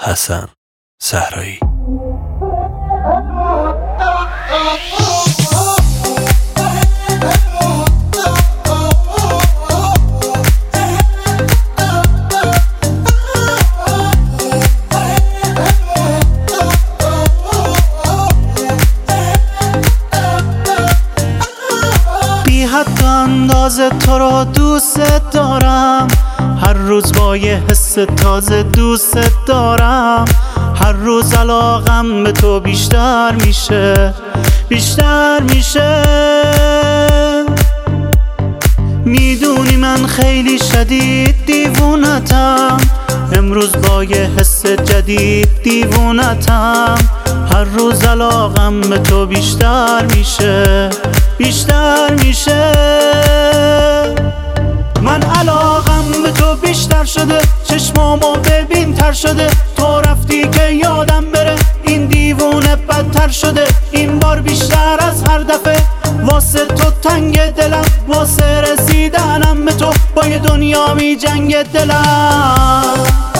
حسن صحرایی. بی حد اندازه تو رو دوست دارم، هر روز با یه حس تازه دوست دارم. هر روز علاقم به تو بیشتر میشه، بیشتر میشه. میدونی من خیلی شدید دیوونتم، امروز با یه حس جدید دیوونتم. هر روز علاقم به تو بیشتر میشه، بیشتر میشه. من علاقم به تو بیشتر شده، چشمامو ببین تر شده. تو رفتی که یادم بره، این دیوونه بدتر شده. این بار بیشتر از هر دفعه، واسه تو تنگ دلم، واسه رسیدنم به تو با یه دنیا می جنگ دلم.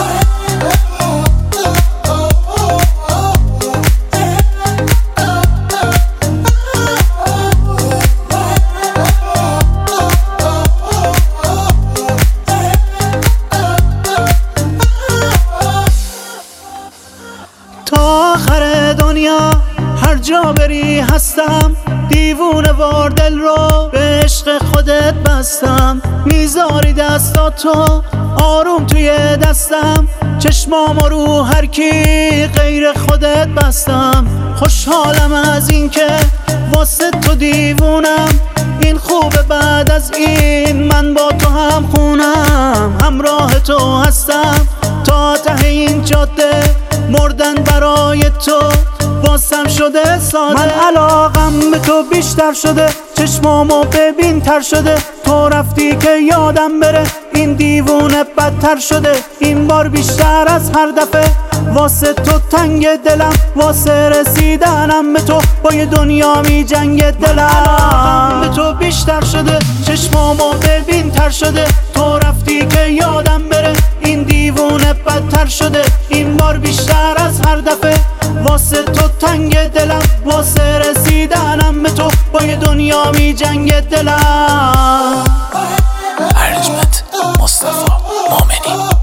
تا آخر دنیا هر جا بری هستم، دیوونه وار دل رو به عشق خودت بستم. میذاری دستاتو آروم توی دستم، چشمامو رو هر کی غیر خودت بستم. خوشحالم از این که واسه تو دیوونم، این خوبه بعد از این من با تو هم خونم. همراه تو هستم تا ته این جاده، مردن برای تو واسم شده ساده. من علاقم به تو بیشتر شده، چشمامو ببین تر شده. تو رفتی که یادم بره، این دیوونه بدتر شده. این بار بیشتر از هر دفعه، واسه تو تنگ دلم، واسه رسیدنم به تو با یه دنیا می جنگ دلم. علاقم به تو بیشتر شده، چشمامو ببین تر شده. تو رفتی که یادم بره، این دیوونه بدتر شده. این بار بیشتر از هر دفعه، واسه تو تنگ دلم، واسه رسیدنم به تو با یه دنیا می جنگ دلم. ارجمند مصطفی مومنی.